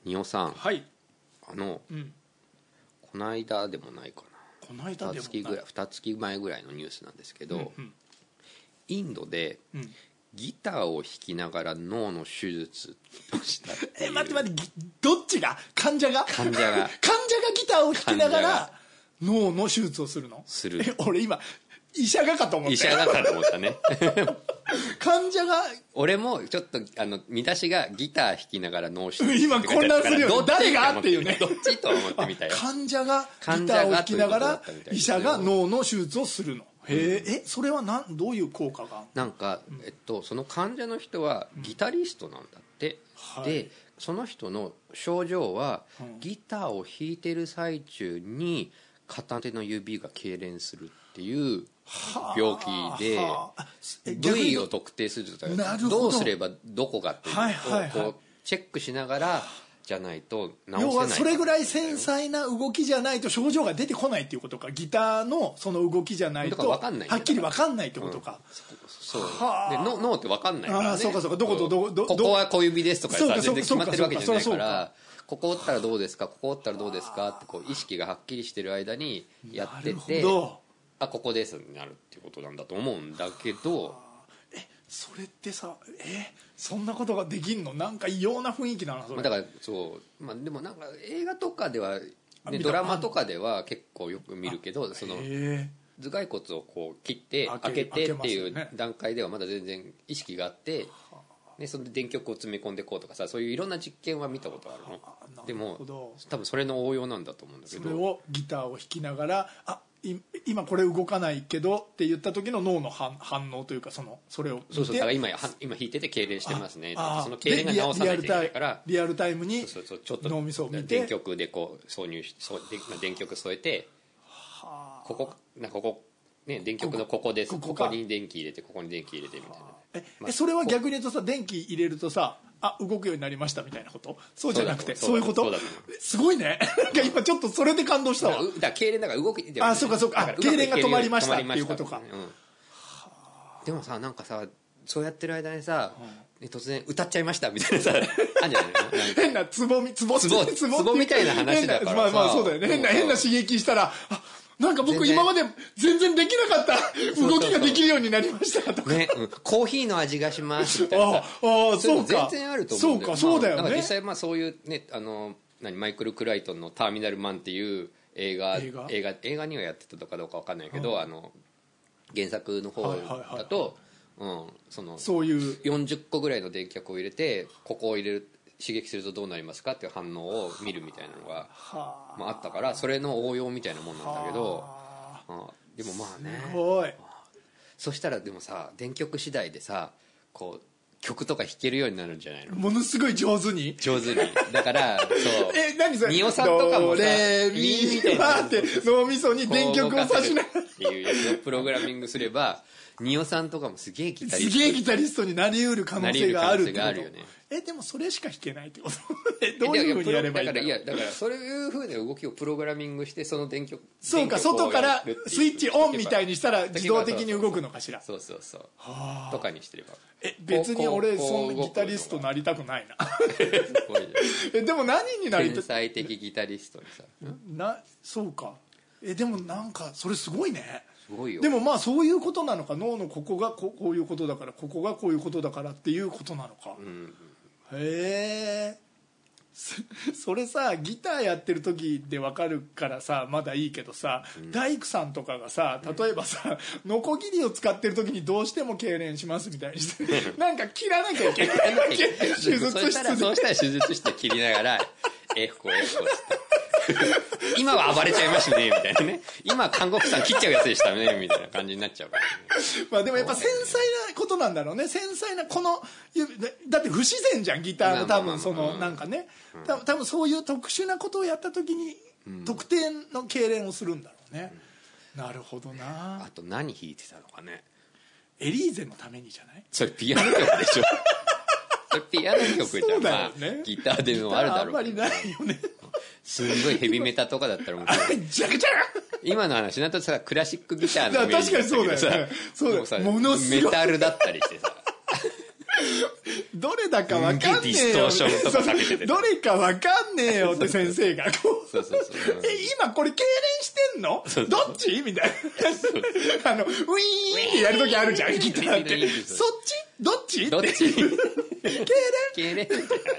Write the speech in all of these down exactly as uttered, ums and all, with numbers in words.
仁尾さん、 はい。 あの、 うん、 この間でもないかな、 この間でもないふたつきぐらい、ふたつきまえぐらいのニュースなんですけど、 うんうん、 インドで、うん、ギターを弾きながら脳の手術をしたっていう。 え、待って待って、どっちが患者が患者が患者がギターを弾きながら脳の手術をするの？ する。 え、俺今医者がかと思った。 医者がかと思ったね。 患者が、 俺もちょっとあの見出しがギター弾きながら脳手術今混乱するよね。誰がっていうね。 どっちと思ってみたよ。 患者がギターを弾きながら医者が脳の手術をするの。へえ、え、それはなんどういう効果が？ なんか、えっと、その患者の人はギタリストなんだって、うん、でその人の症状は、うん、ギターを弾いてる最中に片手の指が痙攣するっていう病気で、はあ、部位を特定するとかどうすればどこがっていうのを、はいはいはい、こうチェックしながらじゃないと治せない。 要はそれぐらい繊細な動きじゃないと症状が出てこないっていうことか。ギターのその動きじゃないとはっきり分かんないってことか、うん、 そうでの脳って分かんないからね。 あ、そうかそうか、どことどどここは小指ですとかさ全然決まってるわけじゃないから、ここ打ったらどうですか、ここ打ったらどうですかってこう意識がはっきりしてる間にやってて、あ、ここですになるっていうことなんだと思うんだけど、 え、それってさ、え、そんなことができんの？なんか異様な雰囲気だなそれ。 まあ、だからそう、まあ、でもなんか映画とかでは、ね、ドラマとかでは結構よく見るけど、その頭蓋骨をこう切って開けてっていう段階ではまだ全然意識があって、でそれで電極を詰め込んでこうとかさ、そういういろんな実験は見たことあるの。でも多分それの応用なんだと思うんだけど、 それをギターを弾きながら、あ、今これ動かないけどって言った時の脳の反応というか、そのそれを見て、 そうそう、だから今今弾いてて痙攣してますね、その痙攣が治さないといけないからリアルタイムに脳みそを見て電極でこう挿入し、電極添えて、ここなここね、電極のここです、ここ、ここに電気入れて、ここに電気入れてみたいな。 え、まあ、それは逆に言うとさ、電気入れるとさ、あ、動くようになりましたみたいなこと？そうじゃなくて、そういうこと？すごいね。なんか今ちょっとそれで感動したわ。 だから痙攣だから動き、 あ、そうかそうか、痙攣が止まりましたっていうことか。うん、 でもさ、なんかさ、そうやってる間にさ、うん、突然歌っちゃいましたみたいなさ、あんじゃないの？ 変なツボみ、ツボ、 ツボ、ツボみたいな話だからさ。 まあまあそうだよね。変な、変な刺激したら、あ、なんか僕今まで全然できなかった動きができるようになりましたとかね、うん、コーヒーの味がしますみたいなさ、 ああ、そうか、 全然あると思うんだよ。 そうか、そうだよね。 まあ、実際まあそういうね、あの何マイクル・クライトンの「ターミナル・マン」っていう映画映画映画映画にはやってたかどうか分かんないけど、うん、あの原作の方だと、うん、そのそういうよんじゅっこぐらいの電極を入れて、ここを入れる刺激するとどうなりますかっていう反応を見るみたいなのが、まあ、あったから、それの応用みたいなもんなんだけど、あ、でもまあね、 すごい。 そしたらでもさ、電極次第でさ、こう曲とか弾けるようになるんじゃないの？ ものすごい上手に上手に。だからそうえ、何それ、 仁尾さんとかもさ、 ドレミみたいなって脳みそに電極を差しながらっていうやつをプログラミングすれば、仁尾さんとかもすげえギタリスト、 すげえギタリストになりうる可能性があるってこと。 あるよね。 え、でもそれしか弾けないってこと？どういうふうにやればいいんだろう。 いや、だからそういうふうな動きをプログラミングして、その電極、 そうか、外からスイッチオンみたいにしたら自動的に動くのかしら。 そうそうそう、とかにしてれば。 え、別に俺そんなギタリストなりたくないな。え、でも何になりたい？ 天才的ギタリストにさ、 な、そうか。え、でもなんかそれすごいね。 すごいよ。 でもまあそういうことなのか、脳のここがこういうことだから、ここがこういうことだからっていうことなのか、うん、へえ。それさ、ギターやってる時で分かるからさまだいいけどさ、うん、大工さんとかがさ、例えばさ、うん、ノコギリを使ってる時にどうしても痙攣しますみたいにしてなんか切らなきゃいけない手術室で。 そうしたらそうしたら手術室で切りながらエフコエフコして今は暴れちゃいましたねみたいなね、今看護婦さん切っちゃうやつでしたねみたいな感じになっちゃうから、ね、 まあでもやっぱ繊細なことなんだろうね。繊細なこのだって不自然じゃん、ギターの多分そのなんかね、多分多分そういう特殊なことをやった時に特定の痙攣をするんだろうね、うん、なるほどな。 あと何弾いてたのかね。 エリーゼのためにじゃない？ それピアノ曲でしょそれピアノ曲じゃん、ね、まあギターでもあるだろうけど、 あんまりないよねすんごいヘビメタとかだったらもうジャカジャ今の話なんとさ、クラシックギターのイメージだったけどさ、 確かにそうだよね。そうだよ、 ものすごいメタルだったりしてさどれだかわかんねえよ、 ディストーションとかかけててどれかわかんねえよって先生がこうそうそうそうえ今これ痙攣してんのどっちみたいなあのウィーンってやるときあるじゃんギターってそっちどっちどっち痙攣痙攣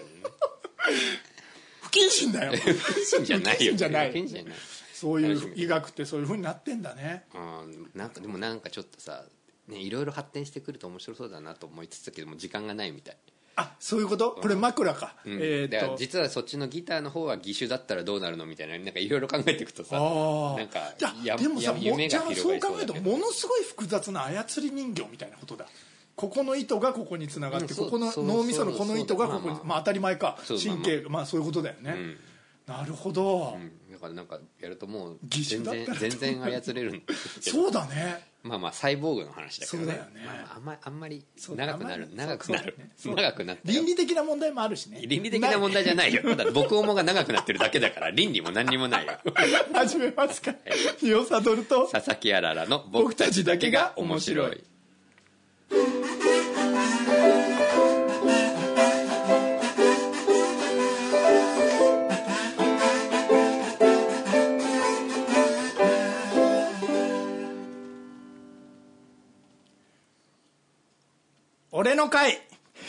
不謹慎だよ不謹慎じゃないよ不謹慎じゃない不謹慎じゃないそういう医学ってそういう風になってんだね。 うんなんかでもなんかちょっとさねいろいろ発展してくると面白そうだなと思いつつけども時間がないみたい。 あそういうこと、これ枕か、 うんえー、 だからと実はそっちのギターの方は義手だったらどうなるのみたいななんかいろいろ考えていくとさあなんかいやでもさも夢じゃあが広がりそう考えるとそうだけどものすごい複雑な操り人形みたいなことだ。ここの糸がここにつながって、 うんそうここの脳みそのこの糸がここに、 そうそうそうまあ、当たり前かそう神経まあそういうことだよね、 うんなるほど、 うんだからなんかやるともう義手全然だったら全然操れるんだけどそうだね。 まあまあサイボーグの話だけどねそうだよねまあまああんまあんまりそう長くなるあんまり長くなるそう長くなったよ倫理的な問題もあるしね。 倫理的な問題じゃないよただ僕思が長くなってるだけだから倫理も何にもないよ始めますか。日を悟ると佐々木あららの僕たちだけが面白い俺の会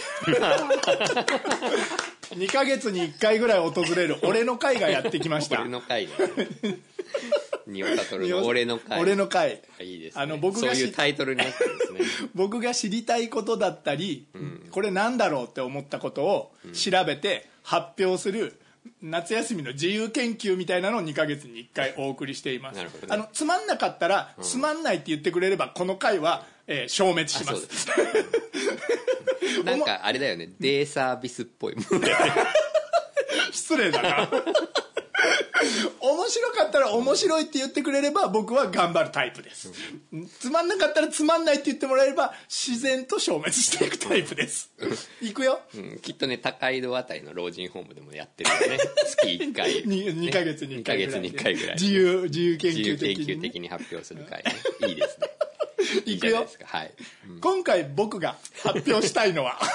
にかげつにいっかいぐらい訪れる俺の会がやってきました俺の会ね仁尾悟の俺の会俺の会いいですねあの僕がそういうタイトルになってるんですね僕が知りたいことだったり、うん、これなんだろうって思ったことを調べて発表する夏休みの自由研究みたいなのをにかげつにいっかいお送りしています。なるほどね、あのつまんなかったら、うん、つまんないって言ってくれればこの回は、えー、消滅します。 なんかあれだよねデイサービスっぽい失礼だな面白かったら面白いって言ってくれれば僕は頑張るタイプです、うん、つまんなかったらつまんないって言ってもらえれば自然と消滅していくタイプですいくよ、 うん、きっとね高井戸あたりの老人ホームでもやってるよね月いっかい 2, 2ヶ月にいっかいぐらいにかげつにいっかいぐらい自由自由研究的に、 自由研究的に発表する回ねいいですねいくよいいはい、 うん、今回僕が発表したいのは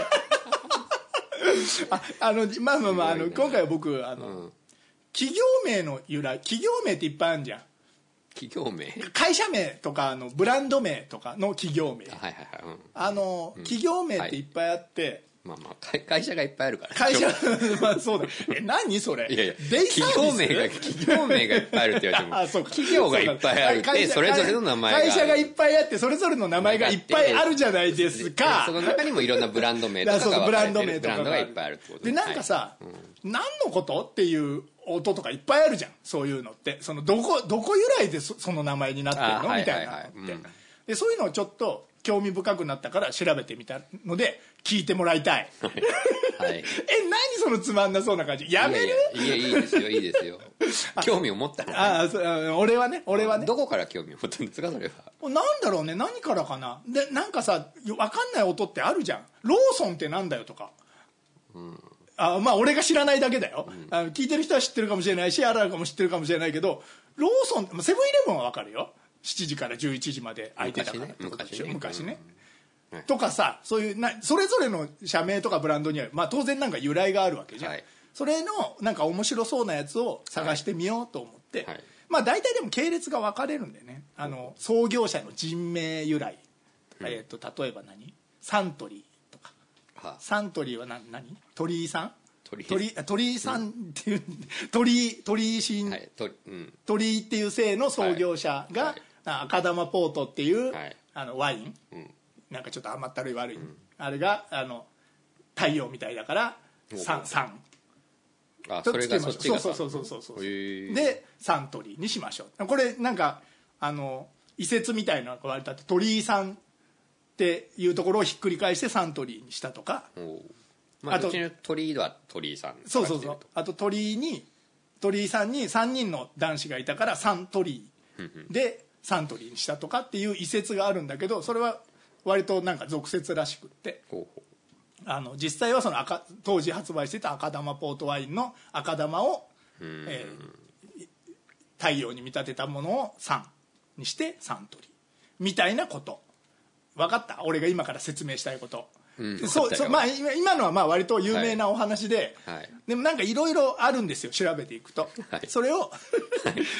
ああのまあまあまあ、あの今回は僕あの、うん、企業名の由来企業名っていっぱいあるじゃん。 企業名会社名とかあのブランド名とかの企業名、 はいはいはい、うん、 あの、うん、企業名っていっぱいあって、はい、 まあまあ会社がいっぱいあるから会社まあそうだえ何それいやいや企業名が企業名がいっぱいあるって言われてもあそうか企業がいっぱいあるってそれぞれの名前が会社がいっぱいあってそれぞれの名前がいっぱいあるじゃないですか。 その中にもいろんなブランド名とかが分かれてるブランド名とかブランドがいっぱいあるってことでなんかさ、はい、うん、何のことっていう音とかいっぱいあるじゃん。そういうのってそのどこどこ由来で そ, その名前になってるの、はい、みたいなのって、うん、でそういうのをちょっと興味深くなったから調べてみたので聞いてもらいたい、はい、え何そのつまんなそうな感じやめる。 いやいやいやいいですよいいですよ興味を持ったら、ね、 ああそ俺はね俺はねどこから興味を持ったんですかそれは。 なんだろうね何からかな。でなんかさ分かんない音ってあるじゃん。ローソンってなんだよとか、うん、あまあ俺が知らないだけだよ、うん、あの聞いてる人は知ってるかもしれないしあるあるかも知ってるかもしれないけどローソンセブンイレブンは分かるよ。しちじからじゅういちじまで空いてたから昔ね昔ね、うん、とかさそういうなそれぞれの社名とかブランドには、まあ、当然なんか由来があるわけじゃん、はい、それのなんか面白そうなやつを探してみようと思って、はい、まあ大体でも系列が分かれるんでね。あの創業者の人名由来、うん、えー、と例えば何サントリーとか、はあ、サントリーは何何鳥居さん鳥居鳥居さんっていう、うん、鳥居鳥居新、はい鳥うん、鳥居っていう姓の創業者が、はいはい、赤玉ポートっていう、はい、あのワイン、うん、なんかちょっと甘ったるい悪い、うん、あれがあの太陽みたいだからサンサンあそれがそっちがそうそうそうそうそうでサントリーにしましょう。これなんかあの移設みたいなのが割れたって鳥居さんっていうところをひっくり返してサントリーにしたとか、 まあ、あと鳥居は鳥居さんそうそうそうあと鳥居に鳥居さんにさんにんの男子がいたからサントリーでサントリーにしたとかっていう移設があるんだけどそれは割となんか俗説らしくってあの実際はその赤当時発売してた赤玉ポートワインの赤玉を、えー、太陽に見立てたものをサンにしてサントリーみたいなこと分かった。俺が今から説明したいことうん、 そうそう、まあ、今のはまあ割と有名なお話で、 はいはい、 でもなんかいろいろあるんですよ、調べていくと、はい、それを、はい、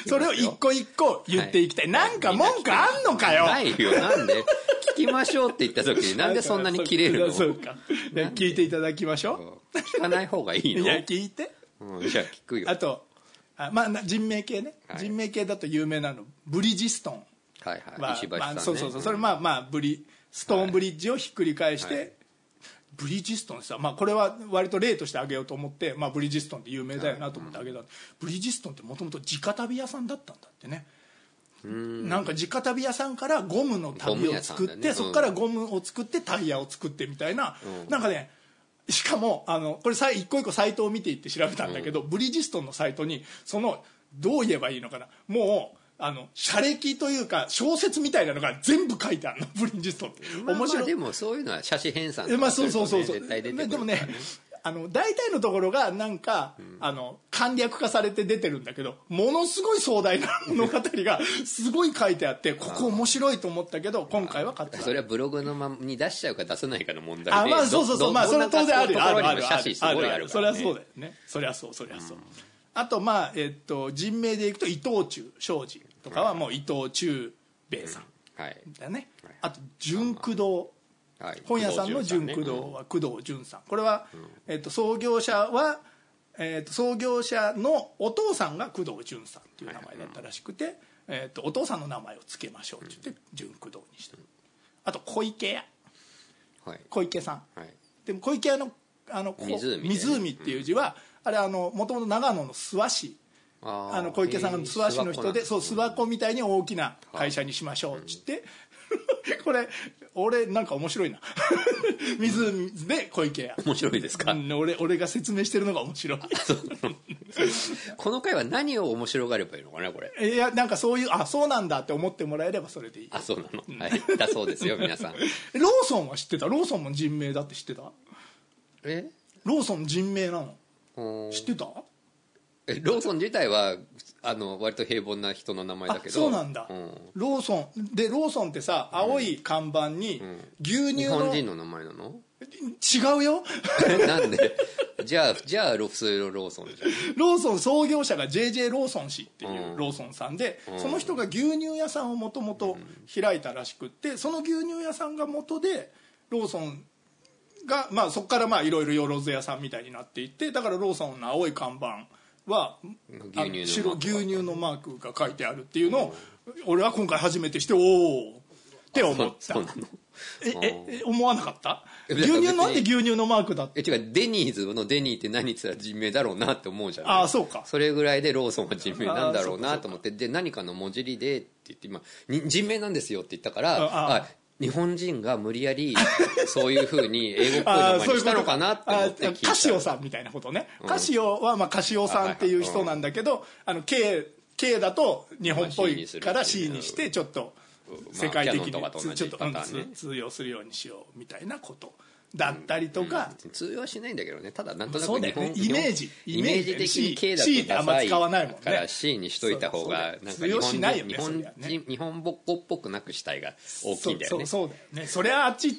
それを一個一個言っていきたい、はい、なんか文句あんのかよ。 ないよ、なんで聞きましょうって言った時になんでそんなに切れるの。 そうか、聞いていただきましょう。 聞かない方がいいの。 いや聞いて、 うん、じゃあ聞くよ。 あとあ、まあ、人名系ね、はい、人名系だと有名なのブリヂストン、 はいはい、石橋さんね、 まあ、そうそうそう、それまあまあブリストーンブリッジをひっくり返して、はいはい、ブリヂストンさ、まあ、これは割と例として挙げようと思って、まあ、ブリヂストンって有名だよなと思って挙げた、はい、ブリヂストンってもともと直旅屋さんだったんだってね。うんなんか直旅屋さんからゴムの旅を作って、ね、うん、そこからゴムを作ってタイヤを作ってみたいな、うん、なんかね、しかもあのこれさ一個一個サイトを見ていって調べたんだけど、うん、ブリヂストンのサイトにそのどう言えばいいのかな、もうあの車歴というか小説みたいなのが全部書いてあるの、ブリヂストンって。 まあ、面白い。でもそういうのは写真編纂とか、ね、 まあそうそうそうそう、 絶対出てくるからね。 でもね、あの大体のところがなんか、うん、あの簡略化されて出てるんだけど、ものすごい壮大な物語がすごい書いてあって、ここ面白いと思ったけど今回は買ってない。 それはブログのままに出しちゃうか出さないかの問題で、 あ、まあそうそうそう、まあそれは当然あるよ、あるある写真すごいあるからね。 それはそうだよね、そりゃそう、そりゃそう、うん、あとまあえっと人名でいくと伊藤忠商事とかはもう伊藤忠兵衛さんだね、うんはい、あと純駆動、はい、本屋さんの純駆動は工藤純さん、これは、うんえー、と創業者は、えー、と創業者のお父さんが工藤純さんっていう名前だったらしくて、はいえー、とお父さんの名前を付けましょうって言って純駆動にした。あと小池屋、はい、小池さん、はい、でも小池屋のあの 湖, 湖っていう字は、うん、あれもともと長野の諏訪市、ああの小池さんが諏訪市の人で、そう諏訪湖みたいに大きな会社にしましょうっつって、うん、これ俺なんか面白いな湖で小池屋、 面白いですか、 うん、俺, 俺が説明してるのが面白いこの回は何を面白がればいいのかなこれ。 いやなんかそういう、あそうなんだって思ってもらえればそれでいい。 あそうなの、うん、はいだそうですよ皆さんローソンは知ってた？ローソンも人名だって知ってた？ えローソン人名なの知ってた？ えローソン自体はあの割と平凡な人の名前だけど。 そうなんだ、うん、ローソンでローソンってさ青い看板に牛乳の、 うんうん、日本人の名前なの？ 違うよなんでじゃあじゃあ普通のローソンじゃん。 ローソン創業者が ジェイジェー ローソン氏っていうローソンさんで、うん、その人が牛乳屋さんをもともと開いたらしくって、その牛乳屋さんが元でローソンが、まあ、そこからまあいろいろよろず屋さんみたいになっていって、だからローソンの青い看板は牛乳の白牛乳のマークが書いてあるっていうのを俺は今回初めてして、おおって思った。ええ思わなかった？牛乳なんで牛乳のマークだって。 え違う、デニーズのデニーって何って言ったら人名だろうなって思うじゃん。 ああそうか。 それぐらいでローソンは人名なんだろうなと思って、で何かの文字りでって言って今人名なんですよって言ったから、ああ日本人が無理やりそういうふうに英語っぽい名前にしたのかなって思って聞いた。 カシオさんみたいなことね、うん、カシオはまあカシオさんっていう人なんだけど、あの K, K だと日本っぽいから C にしてちょっと世界的にちょっと通用するようにしようみたいなことだったりとか、 うんうん、通用しないんだけどね、ただなんとなく日本、 ね、イメージイメージ的に K だと C ってあんま使わないもんね、 から C にしといた方がなんか日本人、ね、日本人日本語っぽくなくしたいが大きいんだよね。 そうそうそうだよね。それはあっちって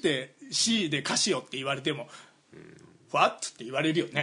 C でカシオって言われても、うん、ファッって言われるよね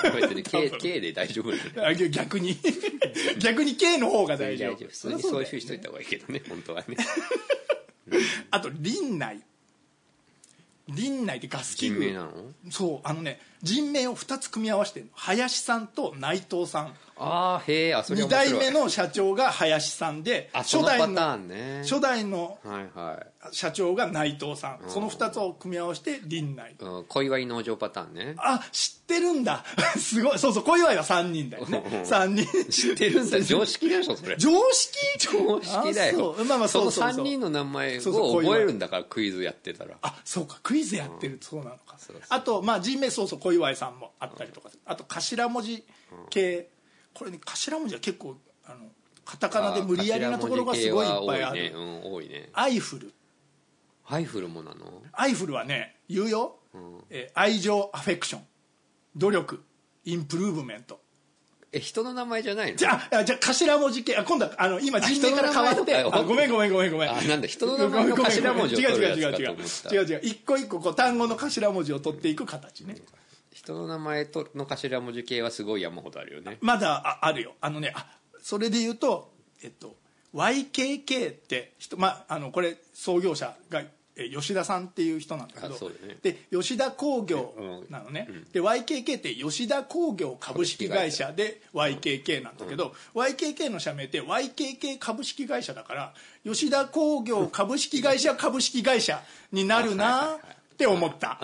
K, K で大丈夫だよ逆に逆に K の方が大丈夫。 普通にそういうふうにしといた方がいいけどね本当はねあと林内林内ってガス器具人名なの？ そうあのね人名をふたつ組み合わせてるの。林さんと内藤さん。 あーへー、あそれ面白い。に代目の社長が林さんで、 初代 の, パターン、ね、 初代の社長が内藤さん、はいはい、そのふたつを組み合わせて林内、 うん、小祝農場パターンね。 あ知ってるんだすごい。そうそう、小祝はさんにんだよねさんにん知ってるんだ。常識でしょそれ。 常識常識だよ。 まあまあそうそうそう、 そのさんにんの名前を覚えるんだから、クイズやってたら。 あそうか、クイズやってる、うん、そうなのか。そうそう、あとまあ人名、そうそう、小祝さんもあったりとか、あと頭文字系、うん、これね頭文字は結構あのカタカナで無理やりなところがすごいいっぱいある。 多いね、うん、多いね。 アイフル。 アイフルもなの？ アイフルはね言うよ、うん、え愛情、アフェクション、努力、インプルーブメント。 え人の名前じゃないの？ じゃあじゃあ頭文字系、あ今度はあの今人名から変わって、あごめんごめんごめんごめん、 あなんだ人の名前の頭文字を取るやつかと思った。 違う違う違う違う違う、一個一個こう単語の頭文字を取っていく形ね。 人の名前との頭文字系はすごい山ほどあるよね。 まだ あ, あるよ。あのね、あそれで言うとえっと ワイケーケー って人、まあ、あのこれ創業者が吉田さんっていう人なんだけど、 そうだね、 で吉田工業なのね、うん、で ワイケーケー って吉田工業株式会社で ワイケーケー なんだけど、うん、ワイケーケー の社名って ワイケーケー 株式会社だから吉田工業株式会社株式会社になるなって思った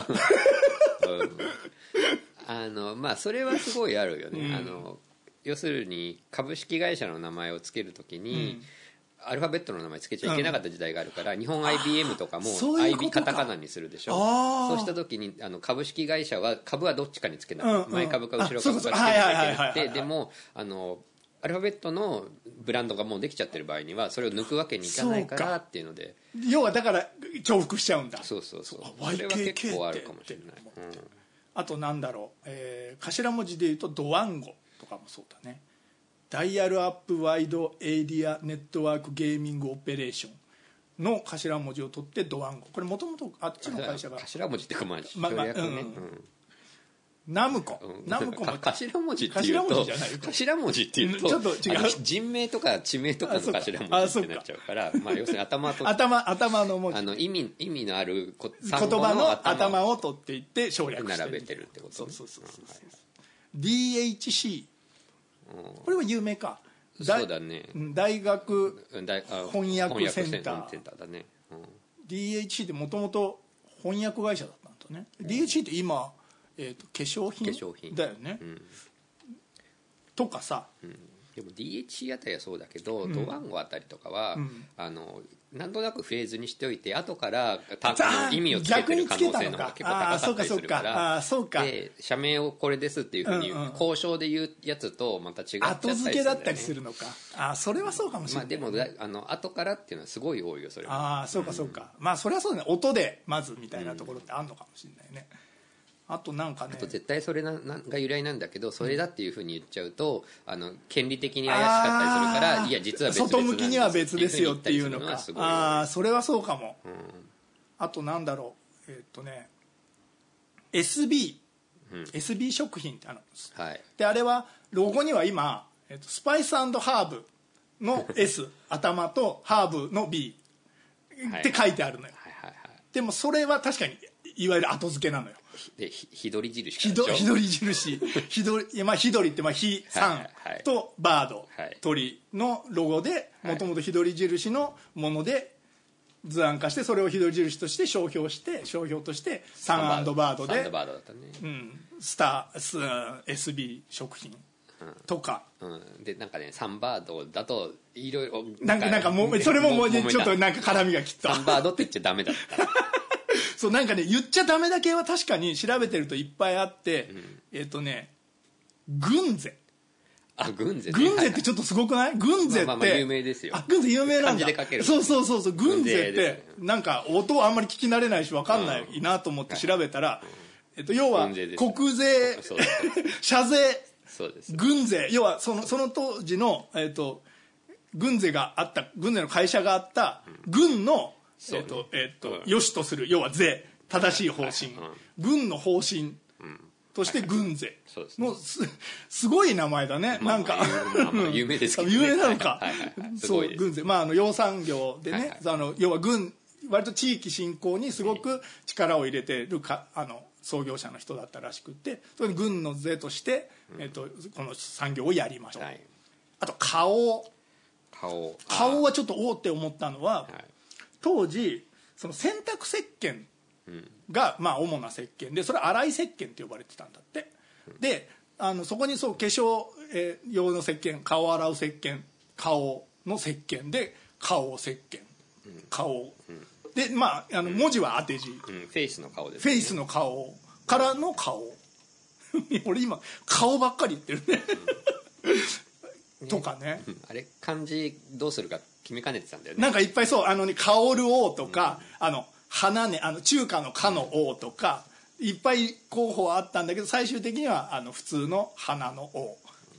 あのまあそれはすごいあるよね、 うん、 あの要するに株式会社の名前を付けるときに、うんアルファベットの名前つけちゃいけなかった時代があるから、うん、日本 アイビーエム とかも アイビー カタカナにするでしょ。そうした時にあの株式会社は株はどっちかにつけない、うんうん、前株か後ろ株かつけなきゃいけなくて、でもあのアルファベットのブランドがもうできちゃってる場合にはそれを抜くわけにいかないからっていうので、 要はだから重複しちゃうんだ。 そうそうそう、それは結構あるかもしれない、うん、 あとなんだろう、えー、頭文字でいうとドワンゴとかもそうだね。ダイヤルアップワイドエリアネットワークゲーミングオペレーションの頭文字を取ってドワンゴ、これもともとあっちの会社が頭文字っていうかまあまあまあ、うんうん、ナムコ、うん、ナムコも頭文字っていうと頭文字っていうとちょっと違う、人名とか地名とかの頭文字ってなっちゃうから、まあ要するに頭と頭頭の文字、 あの意味意味のある言葉の頭を取っていって省略して並べてるってこと、ね、 そうそうそうそう、はい、ディーエイチシー、これは有名か。 そうだね、 大学翻訳センターだね、うん、 ディーエイチシー ってもともと翻訳会社だったんだね、うん、ディーエイチシー って今、えーと、化粧品化粧品だよね、うん、とかさ、 うん、でも ディーエイチシー あたりはそうだけど、うん、ドワンゴあたりとかは、うん、あのなんとなくフレーズにしておいて後から意味をつけてる可能性の方が結構高かったりするから、で社名をこれですっていうふうに交渉で言うやつとまた違っちゃったりするんだよね。後付けだったりするのか。 あそれはそうかもしれない、 まあ、でもあの後からっていうのはすごい多いよそれは。 ああそうかそうか、うん、まあそれはそうだね、音でまずみたいなところってあるのかもしれないね、うん、あとなんかね、 あと絶対それななが由来なんだけどそれだっていうふうに言っちゃうとあの権利的に怪しかったりするから、いや実は別々 外向きには別ですよっていうのか。ああそれはそうかも、 うん、 あとなんだろう、えー、っとね エスビー、うん、エスビー 食品ってあるんです、 はい、であれはロゴには今、えー、っとスパイス&ハーブの S 頭とハーブの B って書いてあるのよ、はいはいはいはい、でもそれは確かにいわゆる後付けなのよ。 で日取り印日取り印日取り、まあ、日取りってまあ日さんとバード、はい、鳥のロゴでもともと日取り印のもので図案化してそれを日取り印として商標して商標としてサン&バードでサン&バードだったね、 うん、スター エスビー 食品とか、 うんうん、でなんかねサンバードだといろいろなんかなんかもそれももうちょっとなんか絡みがきっとサンバードって言っちゃダメだったそうなんかね言っちゃダメだけは確かに調べてるといっぱいあって、うん、えっ、ー、とね軍勢あ軍勢、ね、 軍勢ってちょっとすごくない？軍勢って、まあ、まあまあ有名ですよ。 あ軍勢有名なんだ。 漢字で書ける。 そうそうそうそう軍勢ってなんか音はあんまり聞き慣れないし分かんないなと思って調べたら、うん、えっと要は国税社税軍勢要はそのその当時のえっと軍勢があった軍勢の会社があった軍のえっとえっと良しとする要は税正しい方針軍の方針として軍勢の す, すごい名前だね、まあ、なんか、 まあまあ、有名ですけど、ね、 有名なのか、はいはいはい、そう軍勢、まあ、あの養蚕業でね、はいはい、あの要は軍割と地域振興にすごく力を入れてるかあの創業者の人だったらしくてそれに軍の税として、うんえっと、この産業をやりましょう、はい、あと花王花王花王はちょっとおおって思ったのは、はい、当時その洗濯石鹸がまあ主な石鹸でそれは洗い石鹸って呼ばれてたんだって、うん、であのそこにそう化粧用の石鹸顔を洗う石鹸顔の石鹸で顔石鹸顔、うん、でまああの文字は当て字、うん、フェイスの顔です、 ね、フェイスの顔からの顔俺今顔ばっかり言ってるね、うん、とかね、 うん、あれ漢字どうするか決めかねてたんだよねなんかいっぱいそうあのね香る王とか、うん、あの花ねあの中華の花の王とかいっぱい候補はあったんだけど最終的にはあの普通の花の王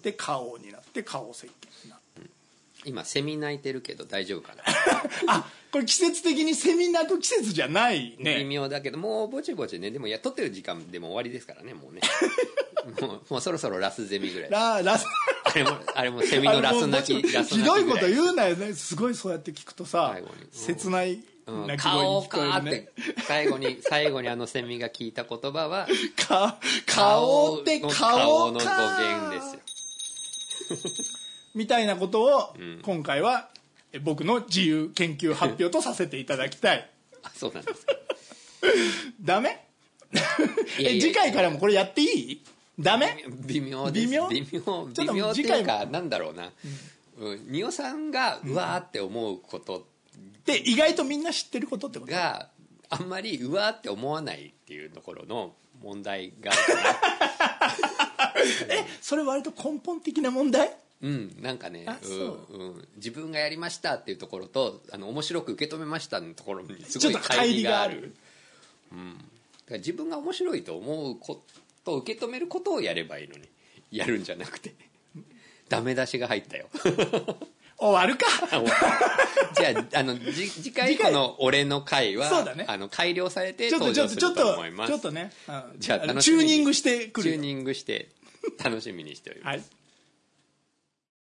って花王になって花王石鹸になって、うん、 今セミ鳴いてるけど大丈夫かなあ、これ季節的にセミ鳴く季節じゃないね。 微妙だけどもうぼちぼちね。でもいや撮ってる時間でも終わりですからねもうねもう、もうそろそろラスゼミぐらいララスあれもあれもセミのラス泣きラス泣きひどいこと言うなよね。すごいそうやって聞くとさ、切ないうん、 泣き声に聞こえるね、 って最後に最後にあのセミが聞いた言葉はか顔って顔か顔の語源ですよみたいなことを、うん、今回は僕の自由研究発表とさせていただきたいあ、そうなんですかダメえ次回からもこれやっていい？ダメ？ 微妙です。微妙微妙微妙っていうかなんだろうな、うんうん、仁尾さんがうわーって思うことってで意外とみんな知ってることってことがあんまりうわーって思わないっていうところの問題があるかなえそれ割と根本的な問題？ うんなんかね、うんうん、自分がやりましたっていうところとあの面白く受け止めましたのところにすごい乖離がある。うん、だから自分が面白いと思うこと受け止めることをやればいいのにやるんじゃなくてダメ出しが入ったよ終わるかじゃあ、あのじ次回この俺の回はそうだ、ね、 あの改良されて登場すると思います。 ちょっとちょっとね、 じゃあチューニングしてくるチューニングして楽しみにしております、はい。